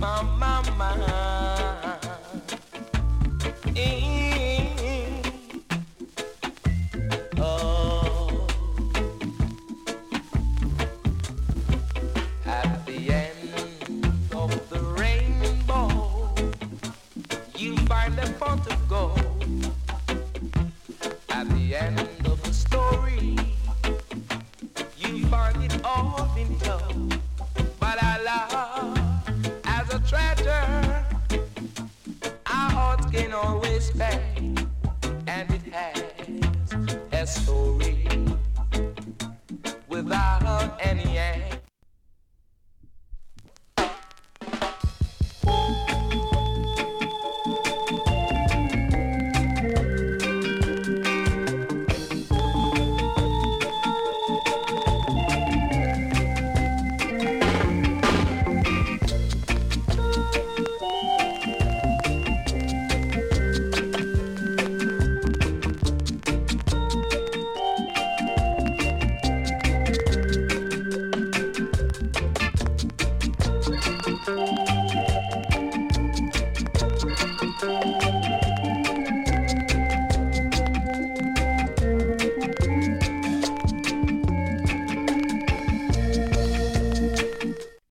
my. Oh, at the end of the rainbow, you find a pot of gold. At the end of the story, you find it all been told.